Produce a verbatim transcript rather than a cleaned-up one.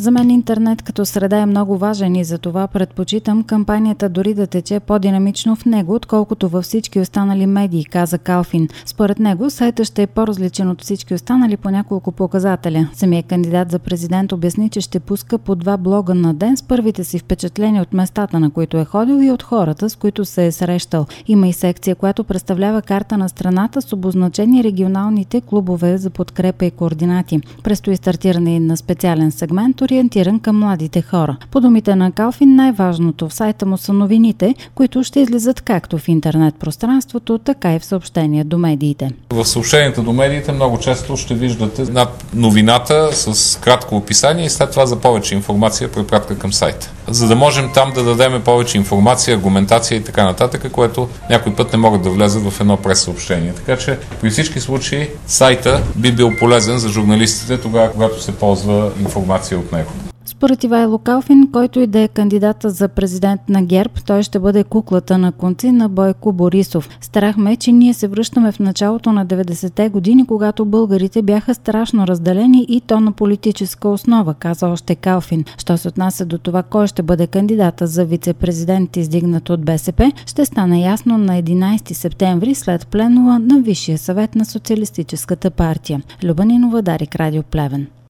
За мен интернет като среда е много важен и за това предпочитам кампанията дори да тече по-динамично в него, отколкото във всички останали медии, каза Калфин. Според него сайтът ще е по-различен от всички останали по няколко показателя. Самият кандидат за президент обясни, че ще пуска по два блога на ден с първите си впечатления от местата, на които е ходил и от хората, с които се е срещал. Има и секция, която представлява карта на страната с обозначени регионалните клубове за подкрепа и координати. Предстои стартиране на специален сегмент, ориентиран към младите хора. По думите на Калфин, най-важното в сайта му са новините, които ще излизат както в интернет пространството, така и в съобщения до медиите. В съобщенията до медиите много често ще виждате над новината с кратко описание и след това за повече информация препратка към сайта. За да можем там да дадем повече информация, аргументация и така нататък, което някой път не могат да влезат в едно прес-съобщение. Така че при всички случаи сайта би бил полезен за журналистите тогава, когато се ползва информация от него. Според Ивайло Калфин, който и да е кандидата за президент на ГЕРБ, той ще бъде куклата на конци на Бойко Борисов. Страх ме, че ние се връщаме в началото на деветдесетте години, когато българите бяха страшно разделени и то на политическа основа, каза още Калфин. Що се отнася до това кой ще бъде кандидата за вице-президент, издигнат от БСП, ще стане ясно на единайсети септември след пленума на Висшия съвет на Социалистическата партия. Люба Нинова, Дарик, Радио Плевен.